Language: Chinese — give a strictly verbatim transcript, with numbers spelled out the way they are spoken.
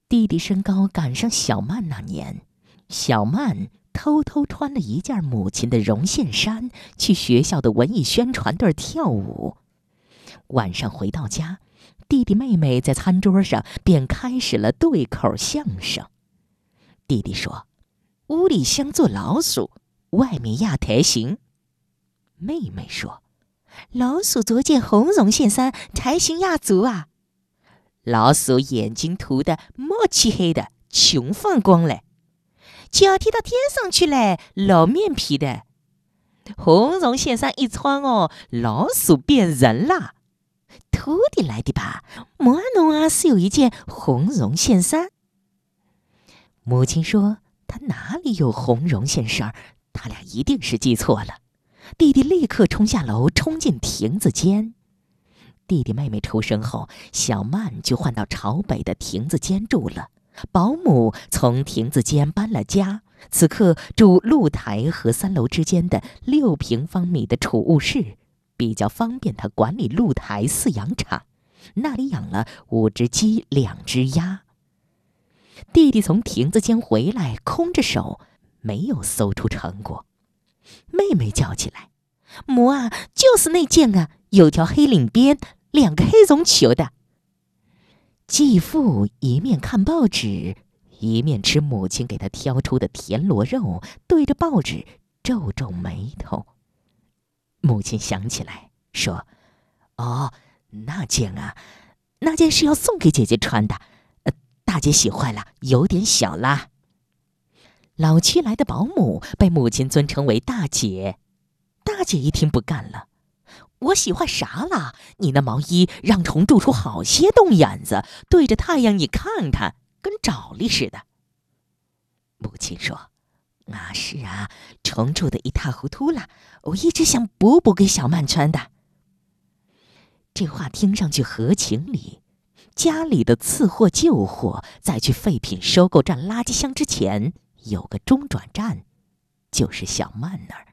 弟弟身高赶上小曼那年，小曼偷偷穿了一件母亲的绒线衫，去学校的文艺宣传队跳舞。晚上回到家，弟弟妹妹在餐桌上便开始了对口相声。弟弟说：“屋里像做老鼠，外面压台形。”妹妹说：“老鼠着件红绒线衫，台形压足啊。”老鼠眼睛涂得墨漆黑的，穷放光嘞，脚踢到天上去嘞，露面皮的。红绒线衫一穿哦，老鼠变人啦。徒弟来的吧？莫阿侬啊是有一件红绒线衫。母亲说：“他哪里有红绒线衫？他俩一定是记错了。”弟弟立刻冲下楼，冲进亭子间。弟弟妹妹出生后，小曼就换到朝北的亭子间住了。保姆从亭子间搬了家，此刻住露台和三楼之间的六平方米的储物室，比较方便他管理露台饲养场。那里养了五只鸡，两只鸭。弟弟从亭子间回来，空着手，没有搜出成果。妹妹叫起来：“母啊，就是那件啊，有条黑领边，两个黑绒球的。”继父一面看报纸，一面吃母亲给他挑出的田螺肉，对着报纸皱皱眉头。母亲想起来说：“哦，那件啊，那件是要送给姐姐穿的，呃，大姐喜欢了，有点小啦。”老区来的保姆被母亲尊称为大姐。大姐一听不干了：“我喜欢啥啦？你那毛衣让虫蛀出好些洞眼子，对着太阳你看看，跟爪哩似的。”母亲说：“啊，是啊，虫蛀得一塌糊涂了，我一直想补补给小曼穿的。”这话听上去合情理。家里的次货旧货在去废品收购站垃圾箱之前，有个中转站，就是小曼那儿。